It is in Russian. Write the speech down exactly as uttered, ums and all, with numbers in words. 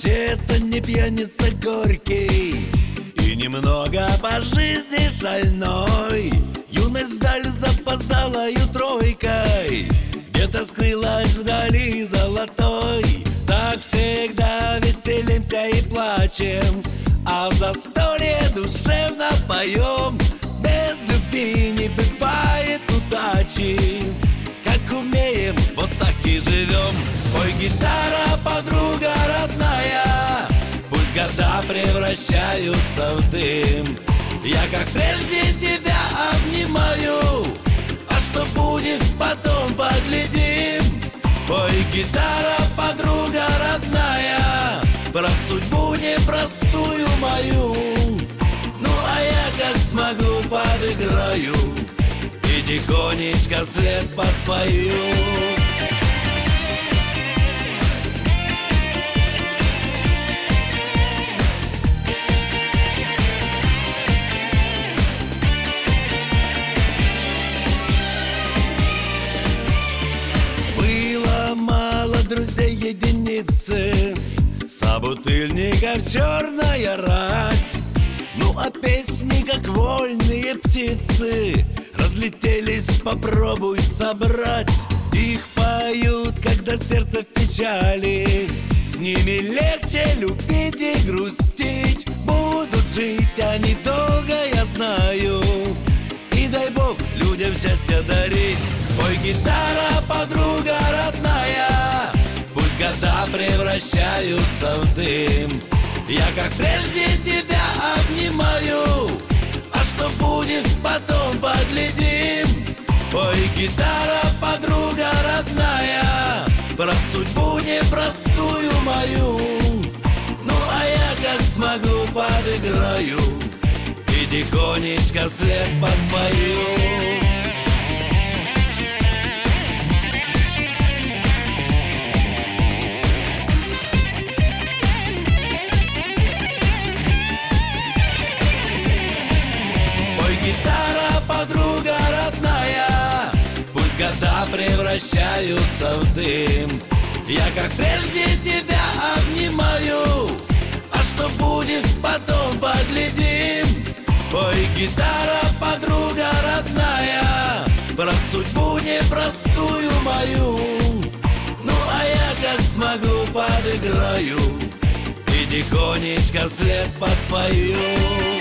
вообще-то не пьяница горький и немного по жизни шальной. Юность вдаль запоздалою тройкой где-то скрылась вдали золотой. Так всегда веселимся и плачем, а в застолье душевно поем. Без любви не бывает удачи, как умеем, вот так и живем. Ой, гитара, подруга родная, пусть года превращаются в дым. Я, как прежде, тебя обнимаю, а что будет потом, поглядим. Ой, гитара, подруга родная, про судьбу непростую мою. Ну, а я как смогу подыграю и тихонечко след подпою. Друзей единицы, собутыльников черная рать. Ну а песни, как вольные птицы, разлетелись, попробуй собрать. Их поют, когда сердце в печали, с ними легче любить и грустить. Будут жить они долго, я знаю, и дай Бог людям счастье дарить. Ой, гитара, подруга родная, пусть года превращаются в дым. Я, как прежде, тебя обнимаю, а что будет потом, поглядим. Ой, гитара, подруга родная, про судьбу непростую мою. Ну, а я как смогу подыграю и тихонечко след подпою. Гитара, подруга родная, пусть года превращаются в дым. Я, как прежде, тебя обнимаю, а что будет потом, поглядим. Ой, гитара, подруга родная, про судьбу непростую мою. Ну, а я как смогу подыграю и тихонечко след подпою.